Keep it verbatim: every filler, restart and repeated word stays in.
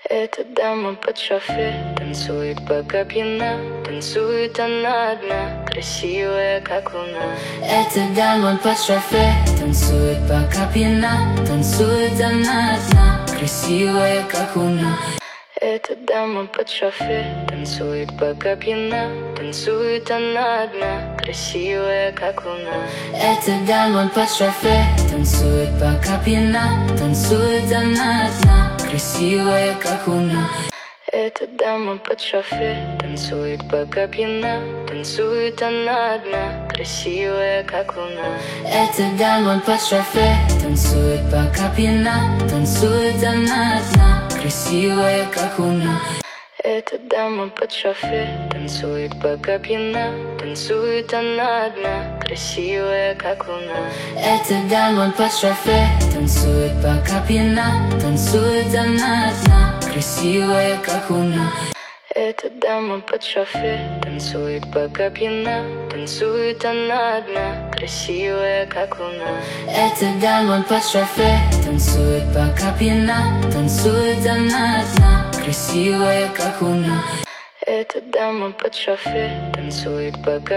Эта дама под шофе танцует, пока пьяна. Танцует она одна, красивая, как луна. Эта дама под шофе танцует, пока пьяна. Танцует она одна, красивая, как луна. Эта дама под шофе танцует, пока пьяна. Танцует она одна, красивая, как луна. Эта дама под шофе танцует, пока пьяна. Танцует она одна, красивая, как луна. Эта дама под шофе танцует, пока пьяна. Танцует она одна, красивая, как луна. Эта дама под шофе танцует, пока пьяна. Танцует она одна, красивая, как луна. Эта дама под шофе танцует, пока пьяна. Танцует она одна, красивая, как луна. Эта дама под шофе танцует, пока пьяна. Танцует она одна, красивая, как луна. Эта дама под шофе танцует, пока пьяна. Танцует она одна, красивая, как луна. Эта дама под шофе танцует, пока пьяна. Танцует она одна, красивая, как луна. Эта дама под шофе танцует, пока